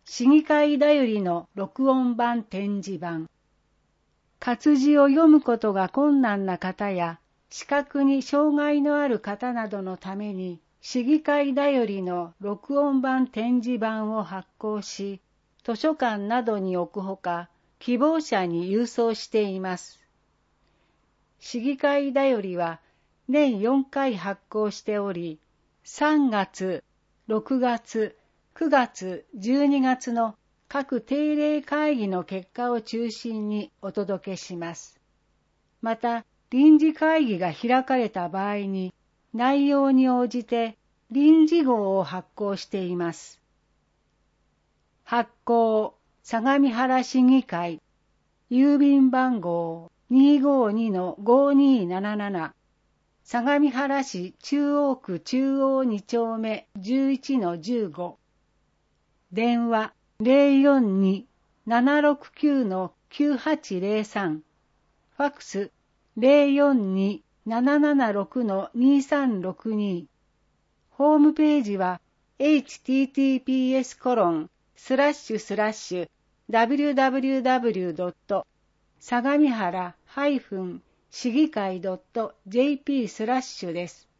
市議会だよりの録音版展示版。活字を読むことが困難な方や、視覚に障害のある方などのために、市議会だよりの録音版展示版を発行し、図書館などに置くほか、希望者に郵送しています。市議会だよりは年4回発行しており、3月、6月、9月、12月の各定例会議の結果を中心にお届けします。また、臨時会議が開かれた場合に、内容に応じて臨時号を発行しています。発行、相模原市議会、郵便番号 252-5277、相模原市中央区中央2丁目 11-15、電話 042-769-9803、ファックス 042-776-2362、ホームページは https://www. 相模原-市議会.jp/ です。